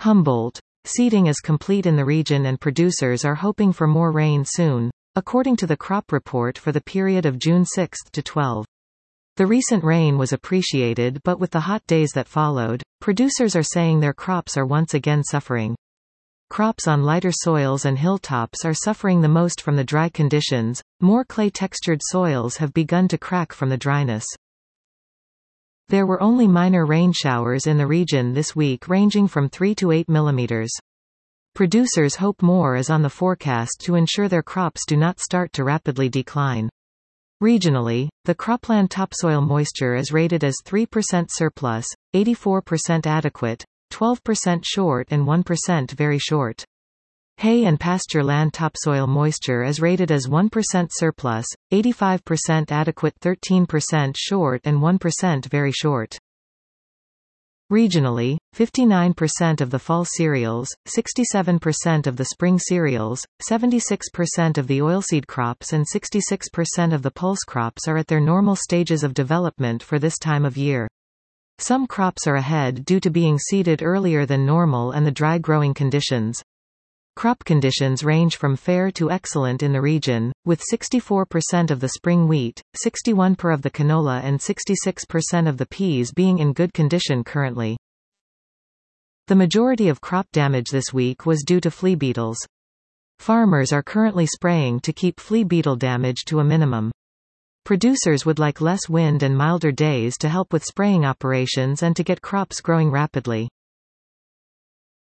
Humboldt. Seeding is complete in the region and producers are hoping for more rain soon, according to the crop report for the period of June 6 to 12. The recent rain was appreciated, but with the hot days that followed, producers are saying their crops are once again suffering. Crops on lighter soils and hilltops are suffering the most from the dry conditions. More clay-textured soils have begun to crack from the dryness. There were only minor rain showers in the region this week, ranging from 3 to 8 millimeters. Producers hope more is on the forecast to ensure their crops do not start to rapidly decline. Regionally, the cropland topsoil moisture is rated as 3% surplus, 84% adequate, 12% short and 1% very short. Hay and pasture land topsoil moisture is rated as 1% surplus, 85% adequate, 13% short and 1% very short. Regionally, 59% of the fall cereals, 67% of the spring cereals, 76% of the oilseed crops and 66% of the pulse crops are at their normal stages of development for this time of year. Some crops are ahead due to being seeded earlier than normal and the dry growing conditions. Crop conditions range from fair to excellent in the region, with 64% of the spring wheat, 61% of the canola and 66% of the peas being in good condition currently. The majority of crop damage this week was due to flea beetles. Farmers are currently spraying to keep flea beetle damage to a minimum. Producers would like less wind and milder days to help with spraying operations and to get crops growing rapidly.